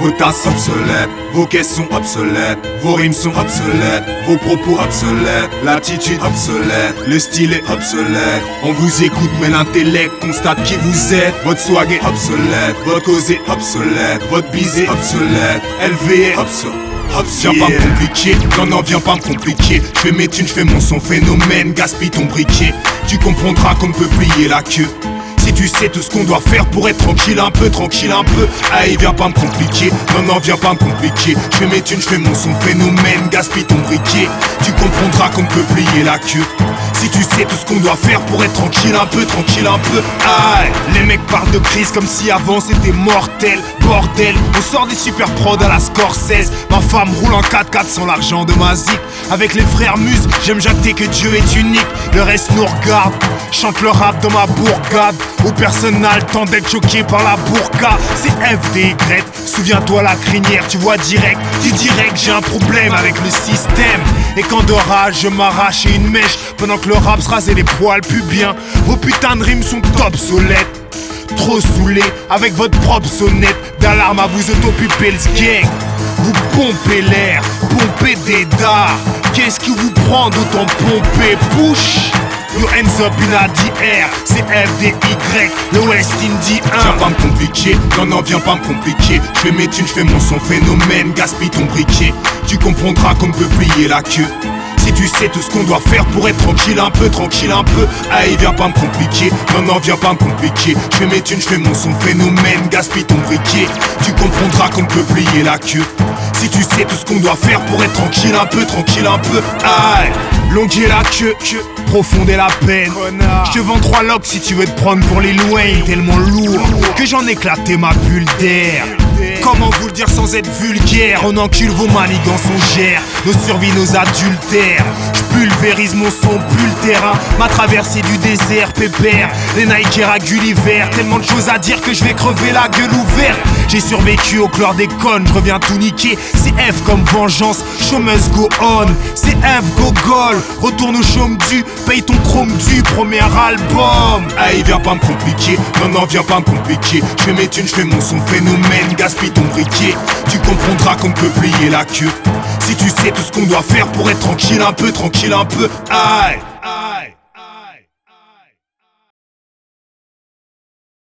Vos tasses obsolètes, vos caisses sont obsolètes, vos rimes sont obsolètes, vos propos obsolètes, l'attitude obsolète, le style est obsolète. On vous écoute mais l'intellect constate qui vous êtes. Votre swag est obsolète, votre cause est obsolète, votre bise est obsolète, LV est obsolète. Viens pas me compliquer, non viens pas me compliquer. Je fais mes thunes, je fais mon son phénomène, gaspille ton briquet. Tu comprendras qu'on ne peut plier la queue. Si tu sais tout ce qu'on doit faire pour être tranquille un peu, Aïe, viens pas me compliquer, non viens pas me compliquer. Je fais mes thunes, je fais mon son phénomène, gaspille ton briquet. Tu comprendras qu'on ne peut plier la queue. Si tu sais tout ce qu'on doit faire pour être tranquille un peu, aïe. Les mecs parlent de crise comme si avant c'était mortel. Bordel, on sort des super prods à la Scorsese. Ma femme roule en 4x4 sans l'argent de ma zik. Avec les frères Mus, j'aime jacter que Dieu est unique. Le reste nous regarde, chante le rap dans ma bourgade. Où personne n'a le temps d'être choqué par la burqa. C'est FDY, souviens-toi la crinière, tu vois direct. Tu dirais que j'ai un problème avec le système. Et quand de rage je m'arrache une mèche pendant que le rap se rasait les poils pubiens. Vos putains de rimes sont obsolètes. Trop saoulé avec votre propre sonnette d'alarme à vous autopuper le gang. Vous pompez l'air, pompez des dards. Qu'est-ce qui vous prend d'autant pomper? Push. Your hands up in the air, c'est FDY, le West Indie 1. Viens pas me compliquer, non viens pas me compliquer. Je fais mes thunes, je fais mon son phénomène, gaspille ton briquet. Tu comprendras qu'on ne peut plier la queue. Si tu sais tout ce qu'on doit faire pour être tranquille un peu, aïe, viens pas me compliquer, non viens pas me compliquer. Je fais mes thunes, je fais mon son phénomène, gaspille ton briquet. Tu comprendras qu'on ne peut plier la queue. Si tu sais tout ce qu'on doit faire pour être tranquille un peu, aïe. Longuer la queue, profonder la peine. Je te vends 3 locks si tu veux te prendre pour les Wayne. Tellement lourd que j'en éclaté ma bulle d'air. Comment vous le dire sans être vulgaire? On encule vos manigances, on gère nos survies, nos adultères. J'pulvérise mon son, pue le terrain. Ma traversée du désert, pépère. Les Nike à Gulliver. Tellement de choses à dire que je vais crever la gueule ouverte. J'ai survécu au chlordécone, je reviens tout niquer. C'est F comme vengeance, show must go on. C'est F go goal, retourne au chaume du. Paye ton chrome du premier album. Aïe, viens pas me compliquer, non viens pas me compliquer. Je fais mes thunes, je fais mon son phénomène, gaspille ton briquet. Tu comprendras qu'on ne peut plier la queue. Si tu sais tout ce qu'on doit faire pour être tranquille un peu, aïe.